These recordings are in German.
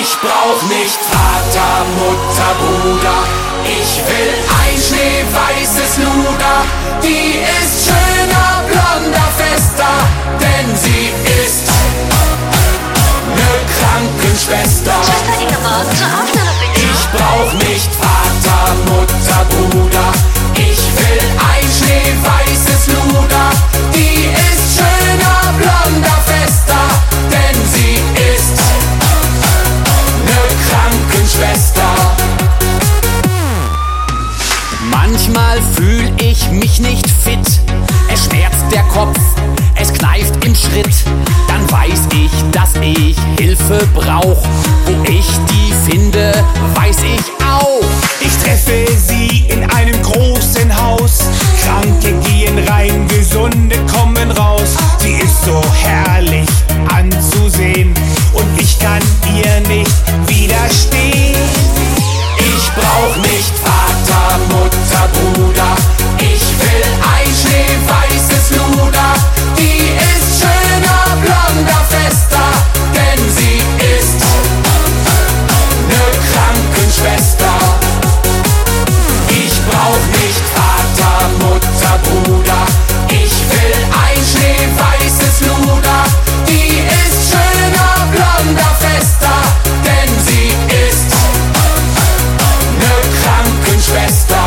Ich brauch nicht Vater, Mutter, Bruder. Ich will ein schneeweißes Luder. Die ist schöner, blonder, fester, denn sie ist ne Krankenschwester. Ich brauch nicht Vater, Mutter, Bruder. Ich will ein schneeweißes Luder. Die ist schöner, blonder, fester, denn sie ist ne Krankenschwester. Manchmal fühl ich mich nicht fit. Es schmerzt der Kopf, es kneift im Schritt. Dann weiß ich, dass ich Hilfe brauch. Wo ich die finde, weiß ich auch. Ich treffe sie in einem großen Haus. Kranke gehen rein, Gesunde kommen raus. Sie ist so herrlich anzusehen und ich kann ihr nicht widerstehen. Ich brauch nicht Vater, Mutter, Bruder. Ich will ein schneeweißes Luder. Die ist schöner, blonder, fester, denn sie ist ne Krankenschwester. Ich brauch nicht Vater, Mutter, Bruder. Ich will ein schneeweißes Luder. Die ist schöner, blonder, fester, denn sie ist ne Krankenschwester.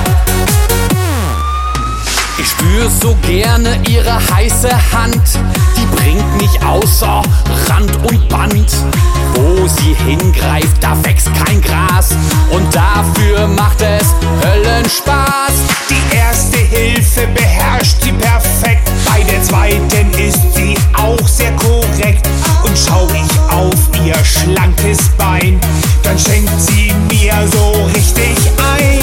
Ich spür so gerne ihre heiße Hand. Die bringt mich außer Rand und Band. Wo sie hingreift, da wächst kein Gras. Und dafür macht es Höllenspaß. Die erste Hilfe beherrscht sie perfekt. Bei der zweiten ist sie auch sehr korrekt. Und schau ich auf ihr schlankes Bein, dann schenkt sie mir so richtig ein.